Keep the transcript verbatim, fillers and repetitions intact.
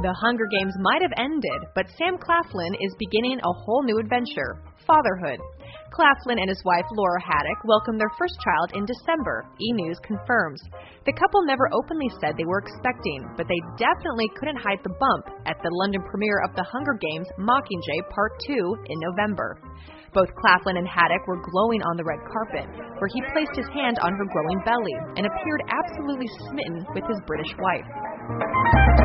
The Hunger Games might have ended, but Sam Claflin is beginning a whole new adventure, fatherhood. Claflin and his wife Laura Haddock welcomed their first child in December, E! News confirms. The couple never openly said they were expecting, but they definitely couldn't hide the bump at the London premiere of The Hunger Games Mockingjay Part two in November. Both Claflin and Haddock were glowing on the red carpet, where he placed his hand on her growing belly and appeared absolutely smitten with his British wife.